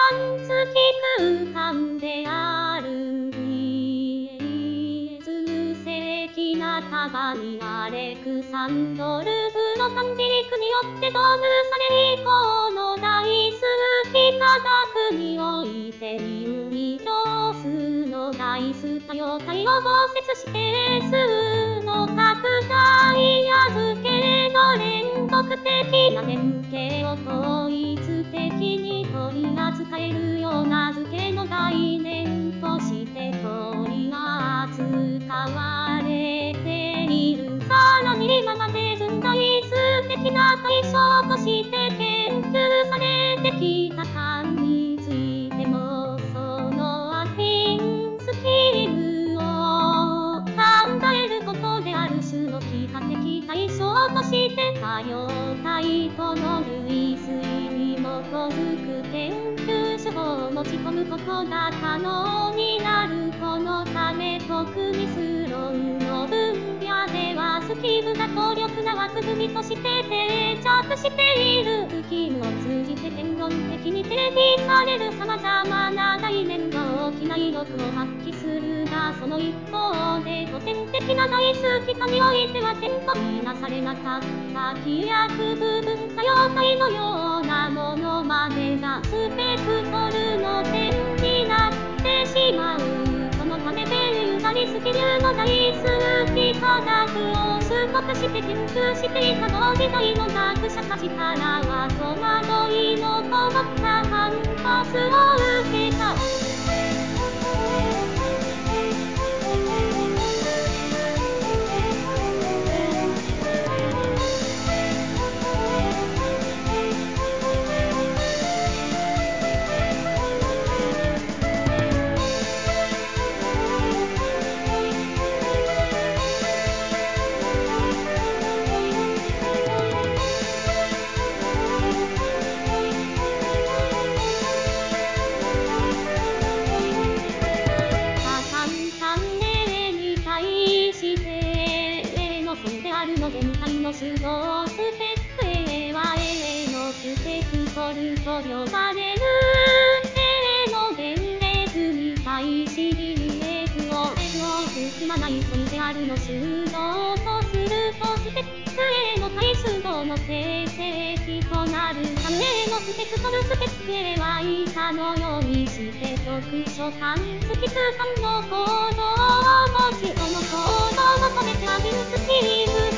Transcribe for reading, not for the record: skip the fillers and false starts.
付き空間である VS 的な鏡アレクサンドルフの三軸によって導入され以降の大数幾何学において有意行数の大数多様体を包摂して数の拡大や図形の連続的な変形を統一的に取り扱えるような図形の概念として取り扱われている。さらに今まで純大数的な対象として研究されてきた間についてもそのアフィンスキームを考えることである種の幾何的対象として多様体との類推に基づく研究手法を持ち込むことが可能になる。このため特に数論の分野ではスキームが強力な枠組みとして定着している。スキームを通じて言論的に定義される様々な概念が大きな威力を発揮するが、その一方で古典的な大数幾何においては点と見なされなかった飛躍部分多様体のようなものまでがスペクトルの点になってしまう。そのためベーユダリスキ流の大数幾何学を習得して研究していた同時代の学者たちからは戸惑いのこもった反発を受けた。全体の数動スペック A は A のスペクトルと呼ばれる A の前列に対し BF を A の進まない点であるの数動とするとスペック A の対数動の定積となる。3 A のスペクトルスペック A は以下のようにして局所間付き空間の構造を持ち、その構造を求めてアビルスキーム